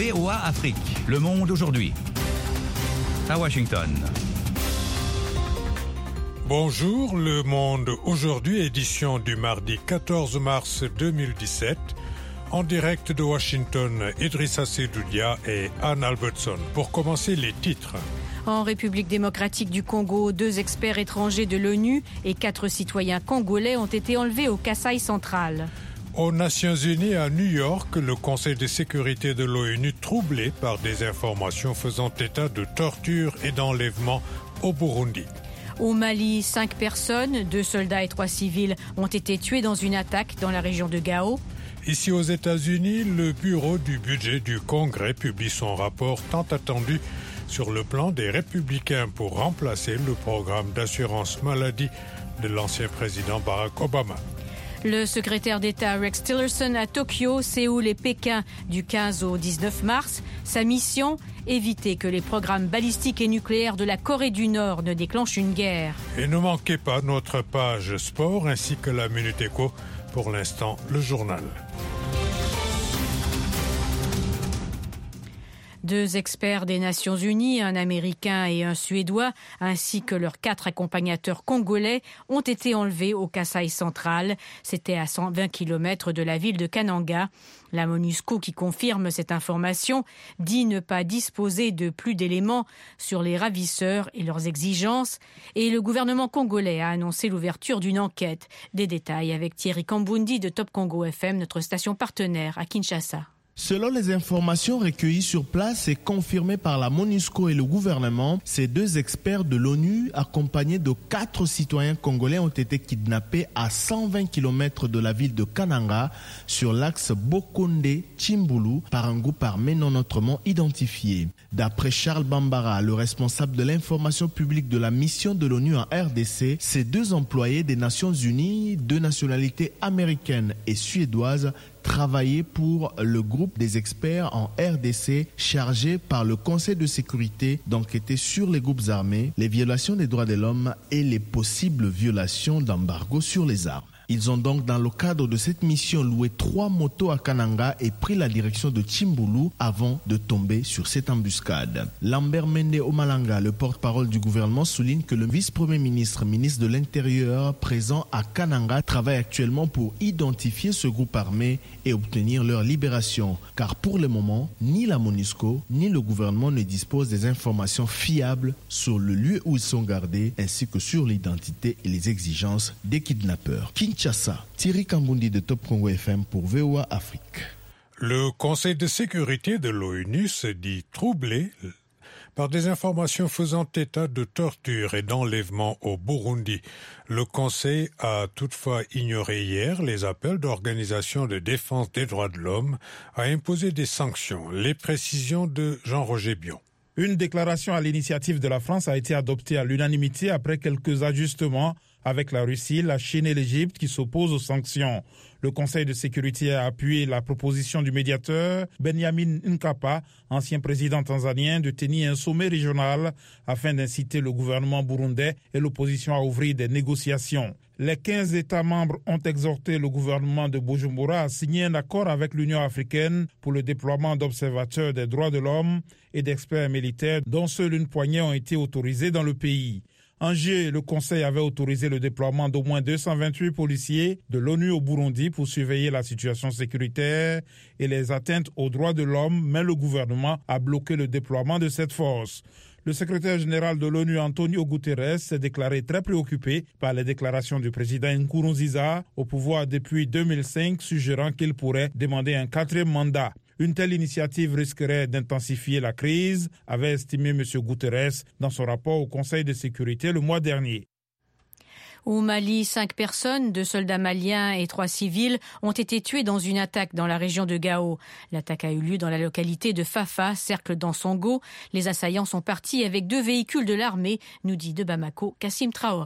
VOA Afrique, le monde aujourd'hui. À Washington. Bonjour, le monde aujourd'hui, édition du mardi 14 mars 2017. En direct de Washington, Idrissa Sedoudia et Anne Albertson. Pour commencer, les titres. En République démocratique du Congo, 2 experts étrangers de l'ONU et 4 citoyens congolais ont été enlevés au Kasaï central. Aux Nations Unies à New York, le Conseil de sécurité de l'ONU troublé par des informations faisant état de torture et d'enlèvement au Burundi. Au Mali, 5 personnes, 2 soldats et 3 civils, ont été tués dans une attaque dans la région de Gao. Ici aux États-Unis, le Bureau du budget du Congrès publie son rapport tant attendu sur le plan des Républicains pour remplacer le programme d'assurance maladie de l'ancien président Barack Obama. Le secrétaire d'État Rex Tillerson à Tokyo, Séoul et Pékin du 15 au 19 mars. Sa mission, éviter que les programmes balistiques et nucléaires de la Corée du Nord ne déclenchent une guerre. Et ne manquez pas notre page sport ainsi que la Minute Éco. Pour l'instant, le journal. 2 experts des Nations Unies, un Américain et un Suédois, ainsi que leurs 4 accompagnateurs congolais, ont été enlevés au Kasaï central. C'était à 120 km de la ville de Kananga. La MONUSCO, qui confirme cette information, dit ne pas disposer de plus d'éléments sur les ravisseurs et leurs exigences. Et le gouvernement congolais a annoncé l'ouverture d'une enquête. Des détails avec Thierry Kambundi de Top Congo FM, notre station partenaire à Kinshasa. Selon les informations recueillies sur place et confirmées par la MONUSCO et le gouvernement, ces 2 experts de l'ONU, accompagnés de 4 citoyens congolais, ont été kidnappés à 120 km de la ville de Kananga, sur l'axe Bokonde-Chimbulu, par un groupe armé non autrement identifié. D'après Charles Bambara, le responsable de l'information publique de la mission de l'ONU en RDC, ces 2 employés des Nations Unies, de nationalité américaine et suédoise, travailler pour le groupe des experts en RDC chargé par le Conseil de sécurité d'enquêter sur les groupes armés, les violations des droits de l'homme et les possibles violations d'embargo sur les armes. Ils ont donc, dans le cadre de cette mission, loué 3 motos à Kananga et pris la direction de Chimbulu avant de tomber sur cette embuscade. Lambert Mende Omalanga, le porte-parole du gouvernement, souligne que le vice-premier ministre, ministre de l'Intérieur, présent à Kananga, travaille actuellement pour identifier ce groupe armé et obtenir leur libération. Car pour le moment, ni la MONUSCO, ni le gouvernement ne disposent des informations fiables sur le lieu où ils sont gardés, ainsi que sur l'identité et les exigences des kidnappeurs. Kinshasa, Thierry Kambundi de Top Congo FM pour VOA Afrique. Le Conseil de sécurité de l'ONU se dit troublé par des informations faisant état de torture et d'enlèvement au Burundi. Le Conseil a toutefois ignoré hier les appels d'organisations de défense des droits de l'homme à imposer des sanctions. Les précisions de Jean-Roger Bion. Une déclaration à l'initiative de la France a été adoptée à l'unanimité après quelques ajustements avec la Russie, la Chine et l'Égypte qui s'opposent aux sanctions. Le Conseil de sécurité a appuyé la proposition du médiateur Benjamin Mkapa, ancien président tanzanien, de tenir un sommet régional afin d'inciter le gouvernement burundais et l'opposition à ouvrir des négociations. Les 15 États membres ont exhorté le gouvernement de Bujumbura à signer un accord avec l'Union africaine pour le déploiement d'observateurs des droits de l'homme et d'experts militaires dont seuls une poignée ont été autorisés dans le pays. En juillet, le Conseil avait autorisé le déploiement d'au moins 228 policiers de l'ONU au Burundi pour surveiller la situation sécuritaire et les atteintes aux droits de l'homme, mais le gouvernement a bloqué le déploiement de cette force. Le secrétaire général de l'ONU, Antonio Guterres, s'est déclaré très préoccupé par les déclarations du président Nkurunziza, au pouvoir depuis 2005, suggérant qu'il pourrait demander un 4e mandat. Une telle initiative risquerait d'intensifier la crise, avait estimé M. Guterres dans son rapport au Conseil de sécurité le mois dernier. Au Mali, 5 personnes, 2 soldats maliens et 3 civils, ont été tués dans une attaque dans la région de Gao. L'attaque a eu lieu dans la localité de Fafa, cercle d'Ansongo. Les assaillants sont partis avec 2 véhicules de l'armée, nous dit de Bamako Kassim Traoré.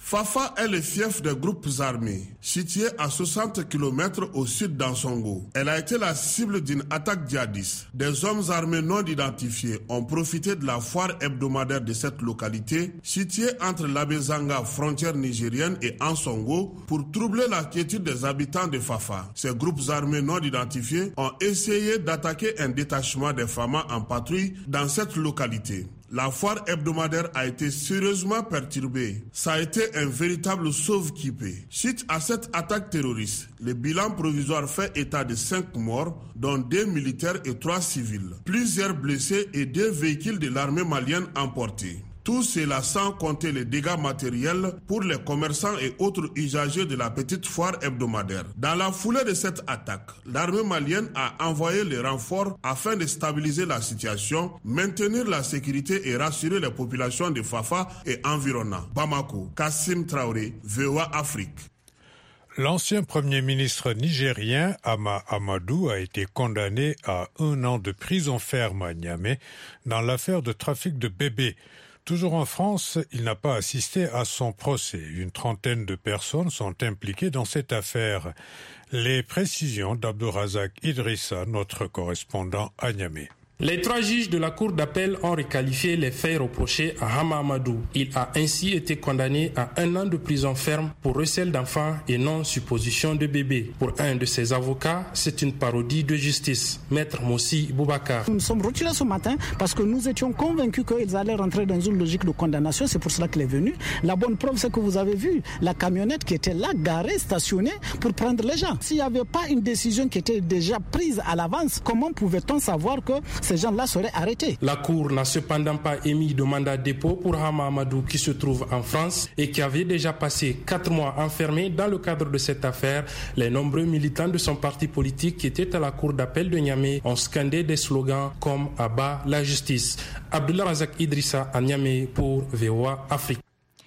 Fafa est le fief des groupes armés, situé à 60 km au sud d'Ansongo. Elle a été la cible d'une attaque djihadiste. Des hommes armés non identifiés ont profité de la foire hebdomadaire de cette localité, située entre l'Abezanga, frontière nigérienne, et Ansongo, pour troubler la quiétude des habitants de Fafa. Ces groupes armés non identifiés ont essayé d'attaquer un détachement des Famas en patrouille dans cette localité. La foire hebdomadaire a été sérieusement perturbée. Ça a été un véritable sauve-qui-peut. Suite à cette attaque terroriste, le bilan provisoire fait état de 5 morts, dont 2 militaires et 3 civils. Plusieurs blessés et 2 véhicules de l'armée malienne emportés. Tout cela sans compter les dégâts matériels pour les commerçants et autres usagers de la petite foire hebdomadaire. Dans la foulée de cette attaque, l'armée malienne a envoyé les renforts afin de stabiliser la situation, maintenir la sécurité et rassurer les populations de Fafa et environnants. Bamako, Kassim Traoré, VOA Afrique. L'ancien Premier ministre nigérien Hama Amadou a été condamné à 1 an de prison ferme à Niamey dans l'affaire de trafic de bébés. Toujours en France, il n'a pas assisté à son procès. Une trentaine de personnes sont impliquées dans cette affaire. Les précisions d'Abdourazak Idrissa, notre correspondant à Niamey. Les 3 juges de la cour d'appel ont requalifié les faits reprochés à Hama Amadou. Il a ainsi été condamné à 1 an de prison ferme pour recel d'enfants et non-supposition de bébés. Pour un de ses avocats, c'est une parodie de justice. Maître Moussi Boubacar. Nous sommes retirés ce matin parce que nous étions convaincus qu'ils allaient rentrer dans une logique de condamnation. C'est pour cela qu'il est venu. La bonne preuve, c'est que vous avez vu la camionnette qui était là, garée, stationnée pour prendre les gens. S'il n'y avait pas une décision qui était déjà prise à l'avance, comment pouvait-on savoir que ces gens-là seraient arrêtés? La Cour n'a cependant pas émis de mandat de dépôt pour Hama Amadou qui se trouve en France et qui avait déjà passé 4 mois enfermé dans le cadre de cette affaire. Les nombreux militants de son parti politique qui étaient à la Cour d'appel de Niamey ont scandé des slogans comme « Abat la justice ». Abdullah Razak Idrissa à Niamey pour VOA Afrique.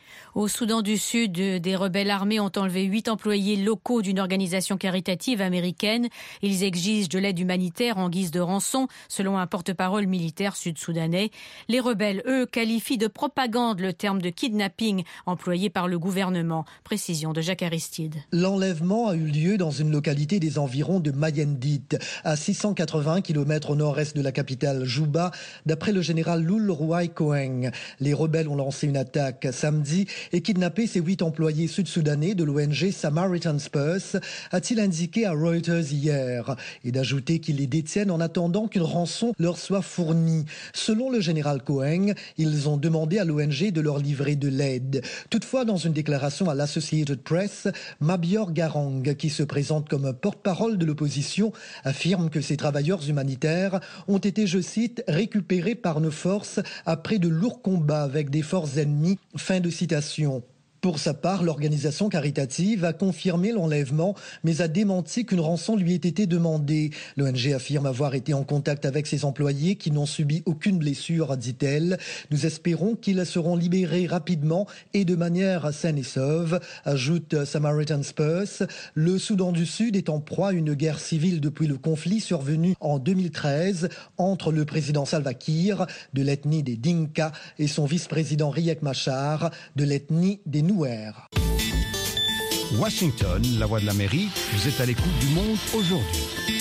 Au Soudan du Sud, des rebelles armés ont enlevé 8 employés locaux d'une organisation caritative américaine. Ils exigent de l'aide humanitaire en guise de rançon, selon un porte-parole militaire sud-soudanais. Les rebelles, eux, qualifient de propagande le terme de kidnapping employé par le gouvernement. Précision de Jacques Aristide. L'enlèvement a eu lieu dans une localité des environs de Mayendit, à 680 km au nord-est de la capitale Juba, d'après le général Lul Ruai Koeng. Les rebelles ont lancé une attaque samedi et kidnappé ces 8 employés sud-soudanais de l'ONG Samaritan's Purse, a-t-il indiqué à Reuters hier, et d'ajouter qu'ils les détiennent en attendant qu'une rançon leur soit fournie. Selon le général Koeng, ils ont demandé à l'ONG de leur livrer de l'aide. Toutefois, dans une déclaration à l'Associated Press, Mabior Garang, qui se présente comme porte-parole de l'opposition, affirme que ces travailleurs humanitaires ont été, je cite, récupérés par nos forces après de lourds combats avec des forces ennemies. Fin de citation. Pour sa part, l'organisation caritative a confirmé l'enlèvement, mais a démenti qu'une rançon lui ait été demandée. L'ONG affirme avoir été en contact avec ses employés qui n'ont subi aucune blessure, dit-elle. Nous espérons qu'ils seront libérés rapidement et de manière saine et sauve, ajoute Samaritan's Purse. Le Soudan du Sud est en proie à une guerre civile depuis le conflit survenu en 2013 entre le président Salva Kiir, de l'ethnie des Dinka, et son vice-président Riek Machar, de l'ethnie des Nouer. Washington, la voix de l'Amérique, vous êtes à l'écoute du monde aujourd'hui.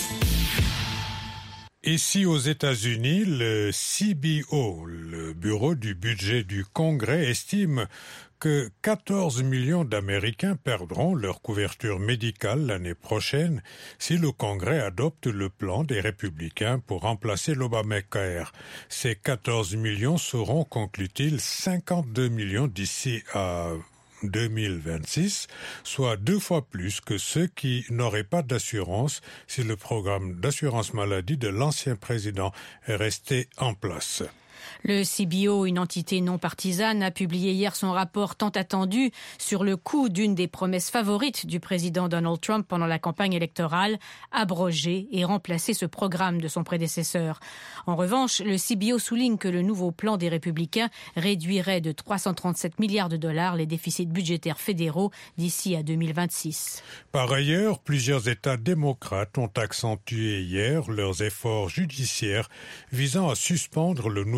Ici aux États-Unis, le CBO, le Bureau du budget du Congrès, estime que 14 millions d'Américains perdront leur couverture médicale l'année prochaine si le Congrès adopte le plan des Républicains pour remplacer l'Obamacare. Ces 14 millions seront, conclut-il, 52 millions d'ici à 2026, soit 2 fois plus que ceux qui n'auraient pas d'assurance si le programme d'assurance maladie de l'ancien président est resté en place. Le CBO, une entité non partisane, a publié hier son rapport tant attendu sur le coût d'une des promesses favorites du président Donald Trump pendant la campagne électorale, abroger et remplacer ce programme de son prédécesseur. En revanche, le CBO souligne que le nouveau plan des Républicains réduirait de 337 milliards de dollars les déficits budgétaires fédéraux d'ici à 2026. Par ailleurs, plusieurs États démocrates ont accentué hier leurs efforts judiciaires visant à suspendre le nouveau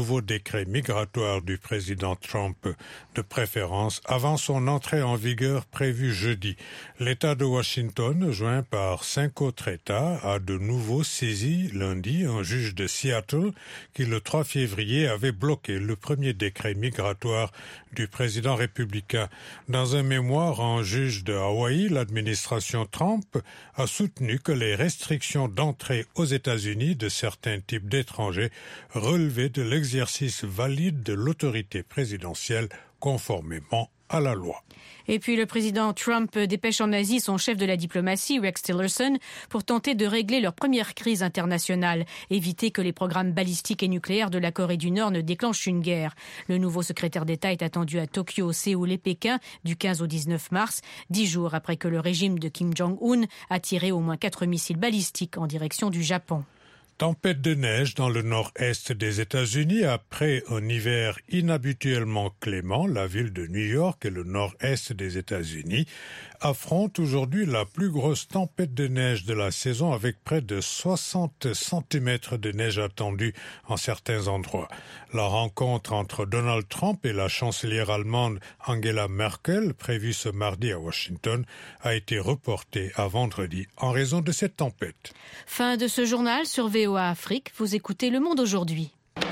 nouveau décret migratoire du président Trump, de préférence avant son entrée en vigueur prévue jeudi. L'État de Washington, joint par 5 autres États, a de nouveau saisi lundi un juge de Seattle qui, le 3 février, avait bloqué le premier décret migratoire du président républicain. Dans un mémoire, un juge de Hawaï, l'administration Trump a soutenu que les restrictions d'entrée aux États-Unis de certains types d'étrangers relevaient de l'exercice valide de l'autorité présidentielle conformément à la loi. Et puis le président Trump dépêche en Asie son chef de la diplomatie, Rex Tillerson, pour tenter de régler leur première crise internationale, éviter que les programmes balistiques et nucléaires de la Corée du Nord ne déclenchent une guerre. Le nouveau secrétaire d'État est attendu à Tokyo, Séoul et Pékin du 15 au 19 mars, 10 jours après que le régime de Kim Jong-un a tiré au moins 4 missiles balistiques en direction du Japon. Tempête de neige dans le nord-est des États-Unis après un hiver inhabituellement clément. La ville de New York et le nord-est des États-Unis affrontent aujourd'hui la plus grosse tempête de neige de la saison avec près de 60 cm de neige attendue en certains endroits. La rencontre entre Donald Trump et la chancelière allemande Angela Merkel, prévue ce mardi à Washington, a été reportée à vendredi en raison de cette tempête. Fin de ce journal sur VOA Afrique. Vous écoutez Le Monde aujourd'hui.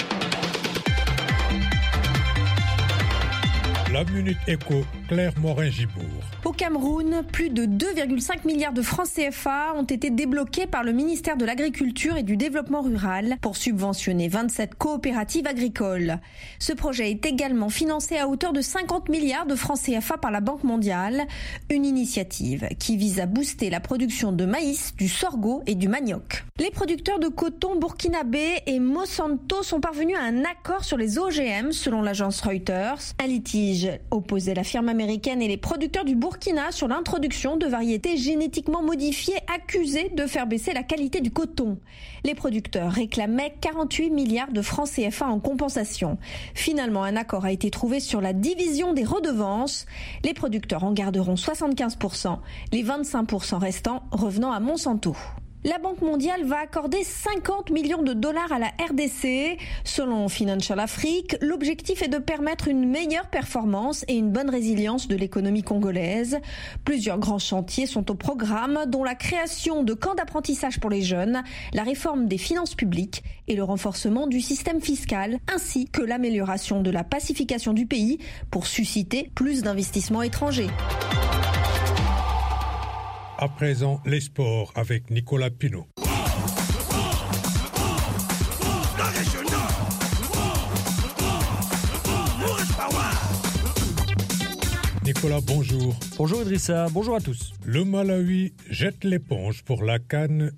La Minute Éco, Claire Morin-Gibourg. Au Cameroun, plus de 2,5 milliards de francs CFA ont été débloqués par le ministère de l'Agriculture et du Développement rural pour subventionner 27 coopératives agricoles. Ce projet est également financé à hauteur de 50 milliards de francs CFA par la Banque mondiale, une initiative qui vise à booster la production de maïs, du sorgho et du manioc. Les producteurs de coton burkinabé et Monsanto sont parvenus à un accord sur les OGM selon l'agence Reuters. Un litige opposait la firme américaine et les producteurs du Burkina sur l'introduction de variétés génétiquement modifiées accusées de faire baisser la qualité du coton. Les producteurs réclamaient 48 milliards de francs CFA en compensation. Finalement, un accord a été trouvé sur la division des redevances. Les producteurs en garderont 75%, les 25% restants revenant à Monsanto. La Banque mondiale va accorder 50 millions de dollars à la RDC. Selon Financial Afrique, l'objectif est de permettre une meilleure performance et une bonne résilience de l'économie congolaise. Plusieurs grands chantiers sont au programme, dont la création de camps d'apprentissage pour les jeunes, la réforme des finances publiques et le renforcement du système fiscal, ainsi que l'amélioration de la pacification du pays pour susciter plus d'investissements étrangers. À présent, les sports avec Nicolas Pinault. Nicolas, bonjour. Bonjour Idrissa, bonjour à tous. Le Malawi jette l'éponge pour la CAN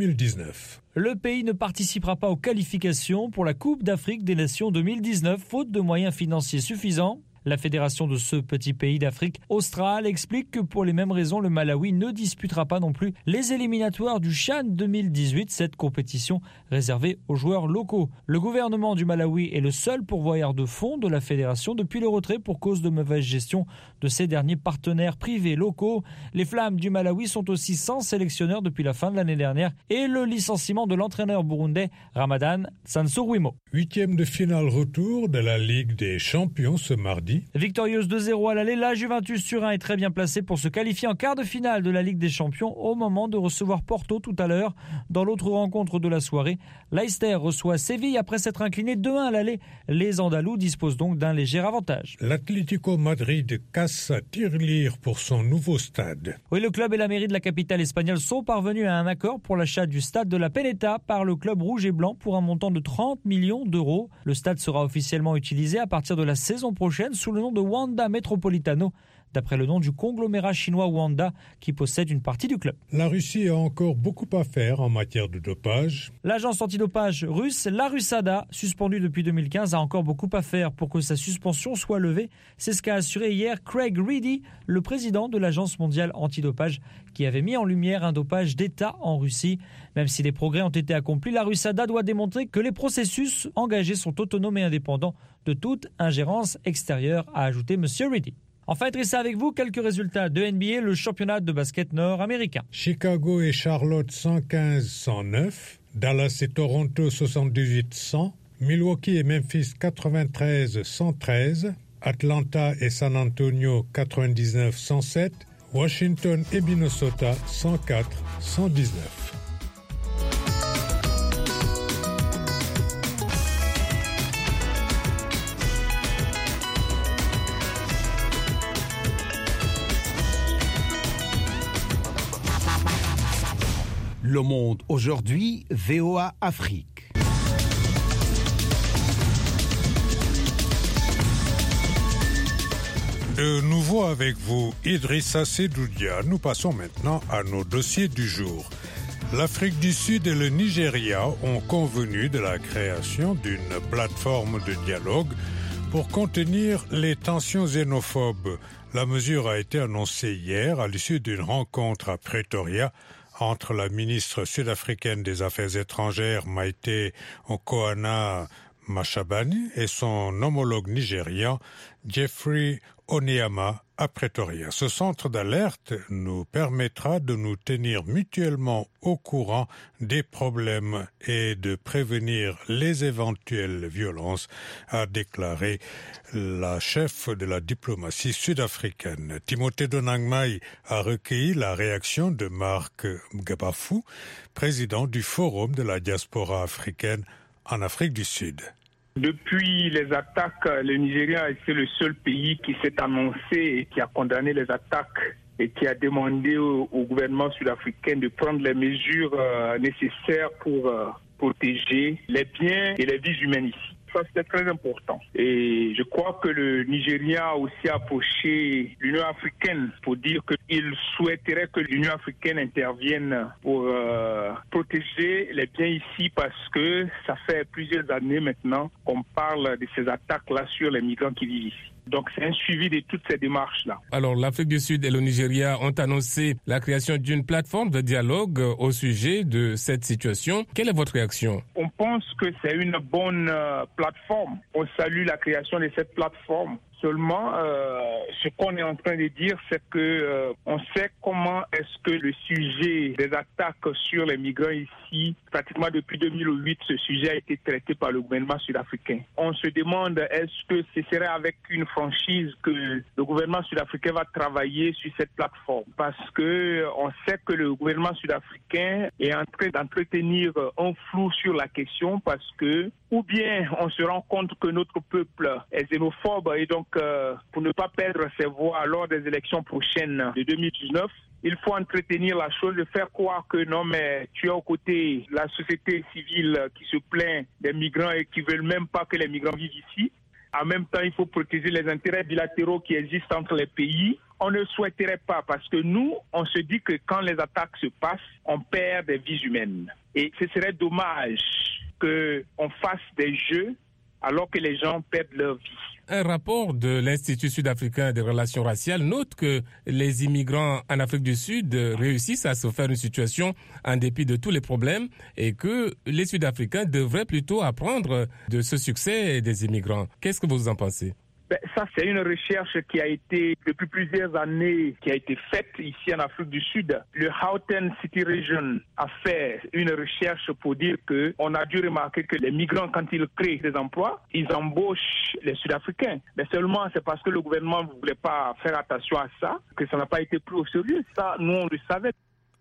2019. Le pays ne participera pas aux qualifications pour la Coupe d'Afrique des Nations 2019, faute de moyens financiers suffisants. La fédération de ce petit pays d'Afrique australe explique que pour les mêmes raisons, le Malawi ne disputera pas non plus les éliminatoires du CHAN 2018, cette compétition réservée aux joueurs locaux. Le gouvernement du Malawi est le seul pourvoyeur de fonds de la fédération depuis le retrait pour cause de mauvaise gestion de ses derniers partenaires privés locaux. Les Flammes du Malawi sont aussi sans sélectionneur depuis la fin de l'année dernière et le licenciement de l'entraîneur burundais Ramadan Sansuruimo. 8e de finale retour de la Ligue des Champions ce mardi. Victorieuse 2-0 à l'aller, la Juventus Turin est très bien placée pour se qualifier en quart de finale de la Ligue des Champions au moment de recevoir Porto tout à l'heure. Dans l'autre rencontre de la soirée, Leicester reçoit Séville après s'être incliné 2-1 à l'aller. Les Andalous disposent donc d'un léger avantage. L'Atlético Madrid casse à tirelire pour son nouveau stade. Oui, le club et la mairie de la capitale espagnole sont parvenus à un accord pour l'achat du stade de la Peneta par le club rouge et blanc pour un montant de 30 millions d'euros. Le stade sera officiellement utilisé à partir de la saison prochaine sous le nom de Wanda Metropolitano, d'après le nom du conglomérat chinois Wanda qui possède une partie du club. La Russie a encore beaucoup à faire en matière de dopage. L'agence antidopage russe, la RUSADA, suspendue depuis 2015, a encore beaucoup à faire pour que sa suspension soit levée. C'est ce qu'a assuré hier Craig Reedy, le président de l'agence mondiale antidopage, qui avait mis en lumière un dopage d'État en Russie. Même si des progrès ont été accomplis, la RUSADA doit démontrer que les processus engagés sont autonomes et indépendants de toute ingérence extérieure, a ajouté M. Reedy. Enfin, Idrissa, avec vous, quelques résultats de NBA, le championnat de basket nord-américain. Chicago et Charlotte 115-109, Dallas et Toronto 78-100, Milwaukee et Memphis 93-113, Atlanta et San Antonio 99-107, Washington et Minnesota 104-119. Le Monde aujourd'hui, VOA Afrique. De nouveau avec vous, Idrissa Sedoudia. Nous passons maintenant à nos dossiers du jour. L'Afrique du Sud et le Nigeria ont convenu de la création d'une plateforme de dialogue pour contenir les tensions xénophobes. La mesure a été annoncée hier à l'issue d'une rencontre à Pretoria entre la ministre sud-africaine des Affaires étrangères Maïté Okoana Mashabane et son homologue nigérian Jeffrey Onyeama à Pretoria. Ce centre d'alerte nous permettra de nous tenir mutuellement au courant des problèmes et de prévenir les éventuelles violences, a déclaré la chef de la diplomatie sud-africaine. Timothée Donangmai a recueilli la réaction de Marc Gbafou, président du Forum de la diaspora africaine en Afrique du Sud. Depuis les attaques, le Nigeria a été le seul pays qui s'est annoncé et qui a condamné les attaques et qui a demandé au gouvernement sud-africain de prendre les mesures nécessaires pour protéger les biens et les vies humaines ici. Ça, c'était très important. Et je crois que le Nigeria a aussi approché l'Union africaine pour dire qu'il souhaiterait que l'Union africaine intervienne pour protéger les biens ici parce que ça fait plusieurs années maintenant qu'on parle de ces attaques-là sur les migrants qui vivent ici. Donc c'est un suivi de toutes ces démarches-là. Alors l'Afrique du Sud et le Nigeria ont annoncé la création d'une plateforme de dialogue au sujet de cette situation. Quelle est votre réaction? On pense que c'est une bonne plateforme. On salue la création de cette plateforme. Seulement, ce qu'on est en train de dire, c'est que on sait comment est-ce que le sujet des attaques sur les migrants ici, pratiquement depuis 2008, ce sujet a été traité par le gouvernement sud-africain. On se demande est-ce que ce serait avec une franchise que le gouvernement sud-africain va travailler sur cette plateforme, parce que on sait que le gouvernement sud-africain est en train d'entretenir un flou sur la question, parce que ou bien on se rend compte que notre peuple est xénophobe et donc pour ne pas perdre ses voix lors des élections prochaines de 2019, il faut entretenir la chose, de faire croire que non, mais tu es aux côtés de la société civile qui se plaint des migrants et qui ne veulent même pas que les migrants vivent ici. En même temps, il faut protéger les intérêts bilatéraux qui existent entre les pays. On ne souhaiterait pas, parce que nous, on se dit que quand les attaques se passent, on perd des vies humaines. Et ce serait dommage qu'on fasse des jeux alors que les gens perdent leur vie. Un rapport de l'Institut sud-africain des relations raciales note que les immigrants en Afrique du Sud réussissent à se faire une situation en dépit de tous les problèmes et que les Sud-Africains devraient plutôt apprendre de ce succès des immigrants. Qu'est-ce que vous en pensez? Ça, c'est une recherche qui a été, depuis plusieurs années, qui a été faite ici en Afrique du Sud. Le Gauteng City Region a fait une recherche pour dire qu'on a dû remarquer que les migrants, quand ils créent des emplois, ils embauchent les Sud-Africains. Mais seulement, c'est parce que le gouvernement ne voulait pas faire attention à ça, que ça n'a pas été pris au sérieux. Ça, nous, on le savait.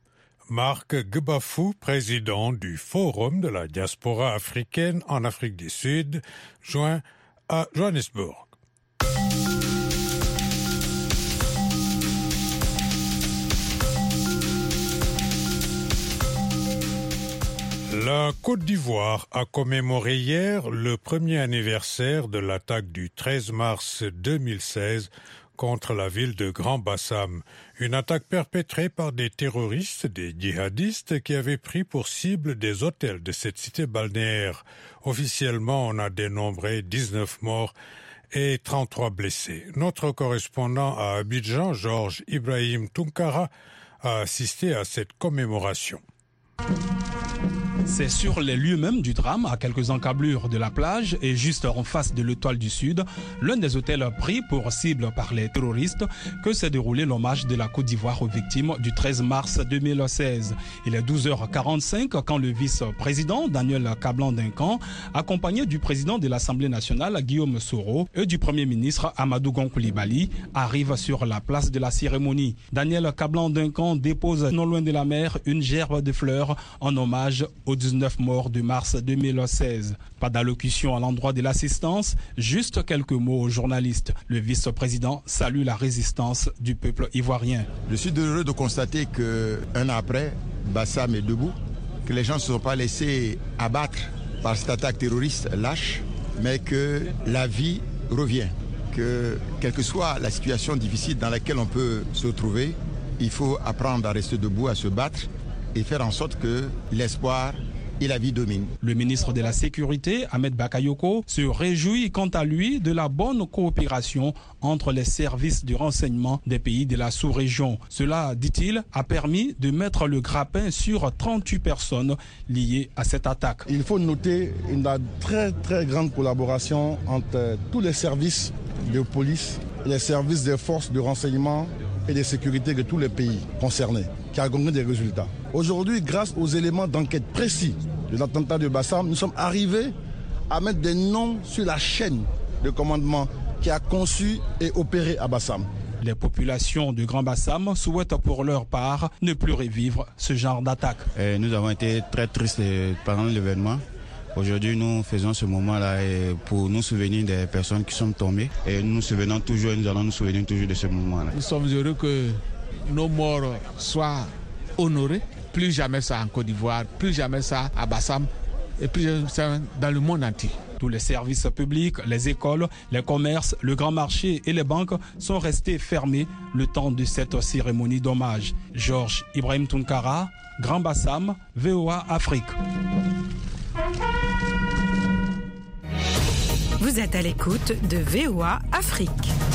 Marc Gbafou, président du Forum de la diaspora africaine en Afrique du Sud, joint à Johannesburg. La Côte d'Ivoire a commémoré hier le premier anniversaire de l'attaque du 13 mars 2016 contre la ville de Grand Bassam. Une attaque perpétrée par des terroristes, des djihadistes qui avaient pris pour cible des hôtels de cette cité balnéaire. Officiellement, on a dénombré 19 morts et 33 blessés. Notre correspondant à Abidjan, Georges Ibrahim Tunkara, a assisté à cette commémoration. C'est sur les lieux même du drame, à quelques encablures de la plage et juste en face de l'Étoile du Sud, l'un des hôtels pris pour cible par les terroristes, que s'est déroulé l'hommage de la Côte d'Ivoire aux victimes du 13 mars 2016. Il est 12h45 quand le vice-président Daniel Kablan-Duncan, accompagné du président de l'Assemblée nationale Guillaume Soro et du premier ministre Amadou Gon Coulibaly, arrive sur la place de la cérémonie. Daniel Kablan-Duncan dépose non loin de la mer une gerbe de fleurs en hommage aux 19 morts de mars 2016. Pas d'allocution à l'endroit de l'assistance, juste quelques mots aux journalistes. Le vice-président salue la résistance du peuple ivoirien. Je suis heureux de constater qu'un an après, Bassam est debout, que les gens ne se sont pas laissés abattre par cette attaque terroriste lâche, mais que la vie revient. Que quelle que soit la situation difficile dans laquelle on peut se trouver, il faut apprendre à rester debout, à se battre et faire en sorte que l'espoir et la vie dominent. Le ministre de la Sécurité, Ahmed Bakayoko, se réjouit quant à lui de la bonne coopération entre les services de renseignement des pays de la sous-région. Cela, dit-il, a permis de mettre le grappin sur 38 personnes liées à cette attaque. Il faut noter une très très grande collaboration entre tous les services de police, les services des forces de renseignement et de sécurité de tous les pays concernés, qui a donné des résultats. Aujourd'hui, grâce aux éléments d'enquête précis de l'attentat de Bassam, nous sommes arrivés à mettre des noms sur la chaîne de commandement qui a conçu et opéré à Bassam. Les populations de Grand Bassam souhaitent pour leur part ne plus revivre ce genre d'attaque. Nous avons été très tristes pendant l'événement. Aujourd'hui, nous faisons ce moment-là pour nous souvenir des personnes qui sont tombées. Et nous nous souvenons toujours, nous allons nous souvenir toujours de ce moment-là. Nous sommes heureux que nos morts soient honorés. Plus jamais ça en Côte d'Ivoire, plus jamais ça à Bassam et plus jamais ça dans le monde entier. Tous les services publics, les écoles, les commerces, le grand marché et les banques sont restés fermés le temps de cette cérémonie d'hommage. Georges Ibrahim Tounkara, Grand Bassam, VOA Afrique. Vous êtes à l'écoute de VOA Afrique.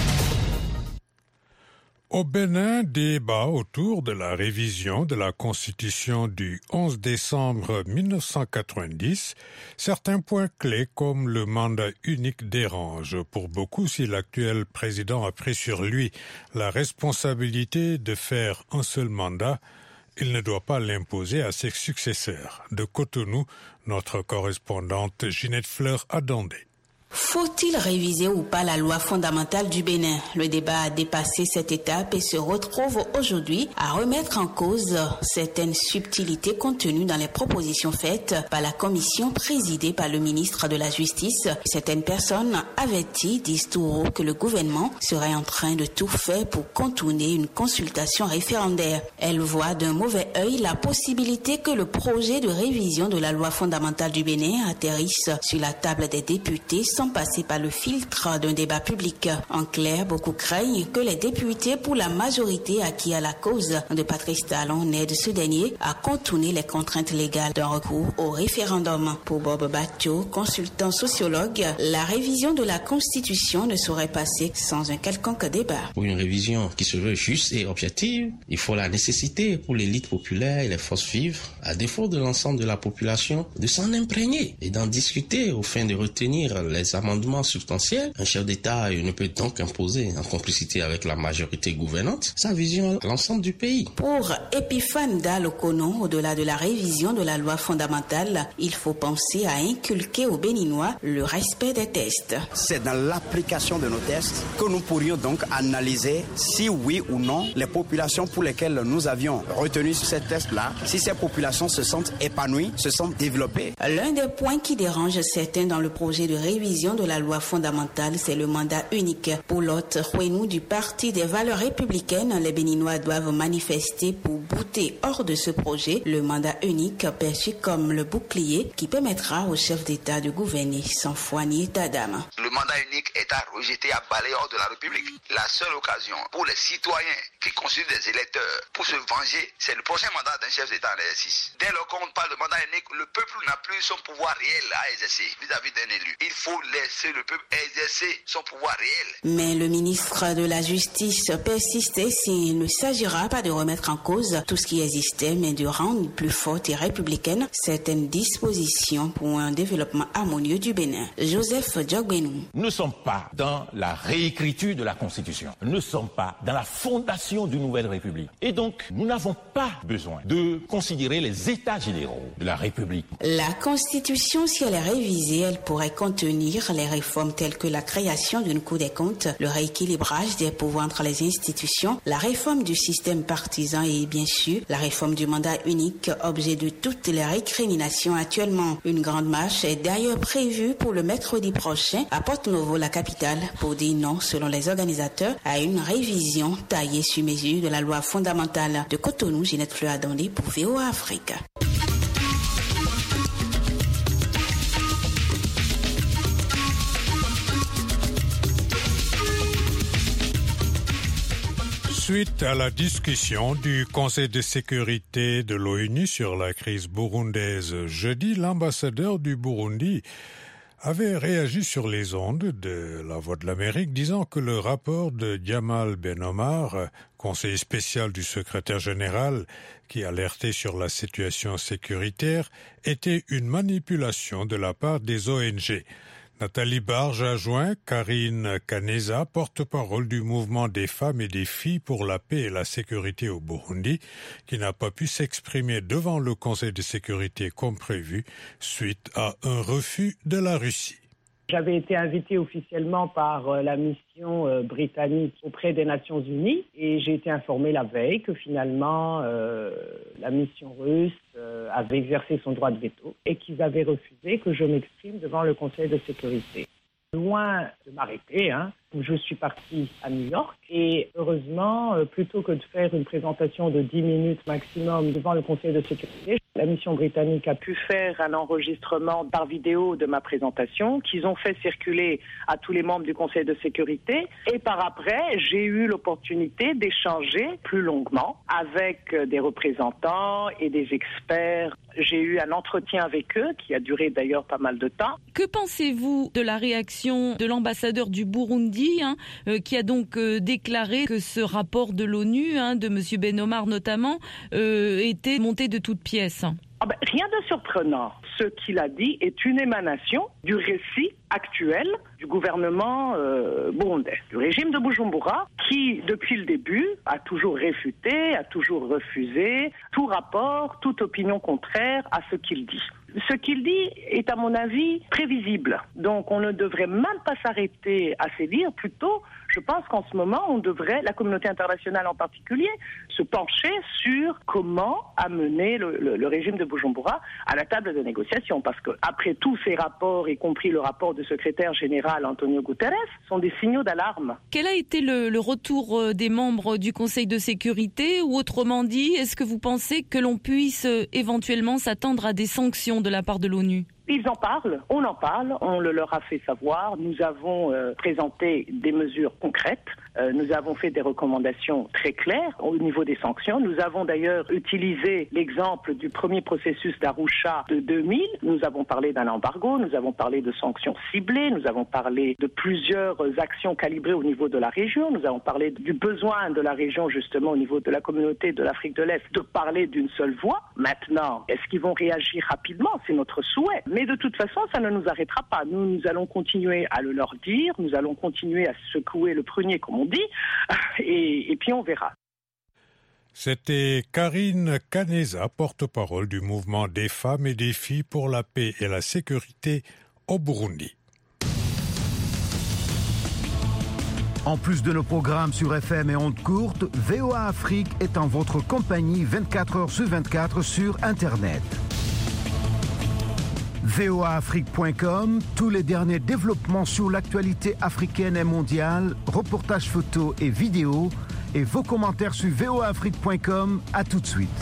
Au Bénin, débat autour de la révision de la Constitution du 11 décembre 1990. Certains points clés comme le mandat unique dérangent pour beaucoup si l'actuel président a pris sur lui la responsabilité de faire un seul mandat. Il ne doit pas l'imposer à ses successeurs. De Cotonou, notre correspondante Ginette Fleur a demandé. Faut-il réviser ou pas la loi fondamentale du Bénin? Le débat a dépassé cette étape et se retrouve aujourd'hui à remettre en cause certaines subtilités contenues dans les propositions faites par la commission présidée par le ministre de la Justice. Certaines personnes averties disent tout haut que le gouvernement serait en train de tout faire pour contourner une consultation référendaire. Elles voient d'un mauvais œil la possibilité que le projet de révision de la loi fondamentale du Bénin atterrisse sur la table des députés sans passer par le filtre d'un débat public. En clair, beaucoup craignent que les députés pour la majorité acquis à la cause de Patrice Talon n'aident ce dernier à contourner les contraintes légales d'un recours au référendum. Pour Bob Batio, consultant sociologue, la révision de la Constitution ne saurait passer sans un quelconque débat. Pour une révision qui se veut juste et objective, il faut la nécessité pour l'élite populaire et les forces vives, à défaut de l'ensemble de la population, de s'en imprégner et d'en discuter aux fins de retenir les amendements substantiels. Un chef d'État ne peut donc imposer, en complicité avec la majorité gouvernante, sa vision à l'ensemble du pays. Pour Epiphane Dalokono, au-delà de la révision de la loi fondamentale, il faut penser à inculquer aux Béninois le respect des tests. C'est dans l'application de nos tests que nous pourrions donc analyser si oui ou non les populations pour lesquelles nous avions retenu ces tests-là, si ces populations se sentent épanouies, se sentent développées. L'un des points qui dérange certains dans le projet de révision de la loi fondamentale, c'est le mandat unique. Pour l'autre, Ouenou du Parti des valeurs républicaines, les Béninois doivent manifester pour bouter hors de ce projet le mandat unique perçu comme le bouclier qui permettra au chef d'État de gouverner sans foi ni état d'âme. Le mandat unique est à rejeter, à balayer hors de la République. La seule occasion pour les citoyens qui constituent des électeurs pour se venger, c'est le prochain mandat d'un chef d'État en exercice. Dès lors qu'on parle de mandat unique, le peuple n'a plus son pouvoir réel à exercer vis-à-vis d'un élu. Il faut laisser le peuple exercer son pouvoir réel. Mais le ministre de la Justice persistait s'il ne s'agira pas de remettre en cause tout ce qui existait, mais de rendre plus forte et républicaine certaines dispositions pour un développement harmonieux du Bénin. Joseph Djogbenou. Nous ne sommes pas dans la réécriture de la Constitution. Nous ne sommes pas dans la fondation d'une nouvelle République. Et donc, nous n'avons pas besoin de considérer les états généraux de la République. La Constitution, si elle est révisée, elle pourrait contenir les réformes telles que la création d'une Cour des comptes, le rééquilibrage des pouvoirs entre les institutions, la réforme du système partisan et bien sûr la réforme du mandat unique, objet de toutes les récriminations actuellement. Une grande marche est d'ailleurs prévue pour le mercredi prochain à Porto-Novo, la capitale, pour dire non, selon les organisateurs, à une révision taillée sur mesure de la loi fondamentale. De Cotonou, Ginette Fleur-Adandé pour VOA Afrique. Suite à la discussion du Conseil de sécurité de l'ONU sur la crise burundaise jeudi, l'ambassadeur du Burundi avait réagi sur les ondes de La Voix de l'Amérique, disant que le rapport de Djamal Ben Omar, conseiller spécial du secrétaire général qui alertait sur la situation sécuritaire, était une manipulation de la part des ONG. Nathalie Barge a joint Karine Kaneza, porte-parole du mouvement des femmes et des filles pour la paix et la sécurité au Burundi, qui n'a pas pu s'exprimer devant le Conseil de sécurité comme prévu, suite à un refus de la Russie. J'avais été invitée officiellement par la mission britannique auprès des Nations Unies et j'ai été informée la veille que finalement la mission russe avait exercé son droit de veto et qu'ils avaient refusé que je m'exprime devant le Conseil de sécurité. Loin de m'arrêter, je suis partie à New York et heureusement, plutôt que de faire une présentation de 10 minutes maximum devant le Conseil de sécurité, la mission britannique a pu faire un enregistrement par vidéo de ma présentation qu'ils ont fait circuler à tous les membres du Conseil de sécurité et par après, j'ai eu l'opportunité d'échanger plus longuement avec des représentants et des experts. J'ai eu un entretien avec eux qui a duré d'ailleurs pas mal de temps. Que pensez-vous de la réaction de l'ambassadeur du Burundi qui a donc déclaré que ce rapport de l'ONU, de M. Ben Omar notamment, était monté de toutes pièces? Rien de surprenant. Ce qu'il a dit est une émanation du récit actuel du gouvernement burundais, du régime de Bujumbura, qui, depuis le début, a toujours réfuté, a toujours refusé tout rapport, toute opinion contraire à ce qu'il dit. Ce qu'il dit est, à mon avis, prévisible. Donc, on ne devrait même pas s'arrêter à ces dires. Plutôt, je pense qu'en ce moment, on devrait, la communauté internationale en particulier, se pencher sur comment amener le régime de Bujumbura à la table de négociation. Parce que, après tous ces rapports, y compris le rapport du secrétaire général Antonio Guterres, sont des signaux d'alarme. Quel a été le retour des membres du Conseil de sécurité? Ou autrement dit, est-ce que vous pensez que l'on puisse éventuellement s'attendre à des sanctions de la part de l'ONU? Ils en parlent, on le leur a fait savoir. Nous avons présenté des mesures concrètes. Nous avons fait des recommandations très claires au niveau des sanctions. Nous avons d'ailleurs utilisé l'exemple du premier processus d'Arusha de 2000. Nous avons parlé d'un embargo, nous avons parlé de sanctions ciblées, nous avons parlé de plusieurs actions calibrées au niveau de la région. Nous avons parlé du besoin de la région, justement, au niveau de la communauté de l'Afrique de l'Est, de parler d'une seule voix. Maintenant, est-ce qu'ils vont réagir rapidement? C'est notre souhait. Mais de toute façon, ça ne nous arrêtera pas. Nous allons continuer à le leur dire, nous allons continuer à secouer le prunier, comme on dit, et puis on verra. C'était Karine Kaneza, porte-parole du mouvement des femmes et des filles pour la paix et la sécurité au Burundi. En plus de nos programmes sur FM et ondes courtes, VOA Afrique est en votre compagnie 24 heures sur 24 sur Internet. voaafrique.com, tous les derniers développements sur l'actualité africaine et mondiale, reportages photos et vidéos, et vos commentaires sur voaafrique.com. À tout de suite.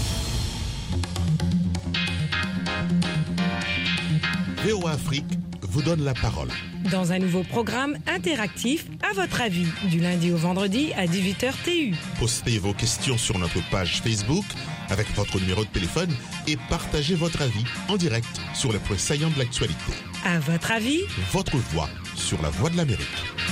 VOA Afrique, vous donne la parole. Dans un nouveau programme interactif, à votre avis, du lundi au vendredi à 18h TU. Postez vos questions sur notre page Facebook avec votre numéro de téléphone et partagez votre avis en direct sur les points saillants de l'actualité. À votre avis, votre voix sur la Voix de l'Amérique.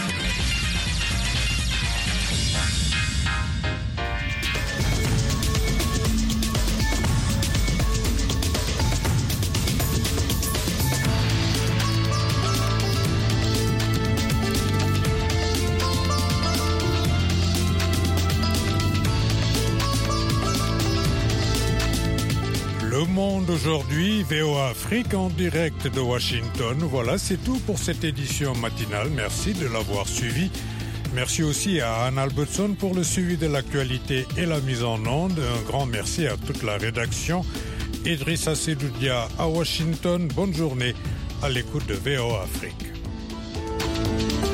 Le Monde aujourd'hui, VOA Afrique en direct de Washington. Voilà, c'est tout pour cette édition matinale. Merci de l'avoir suivi. Merci aussi à Anne Albertson pour le suivi de l'actualité et la mise en onde. Un grand merci à toute la rédaction. Idrissa Sedoudia à Washington. Bonne journée à l'écoute de VOA Afrique.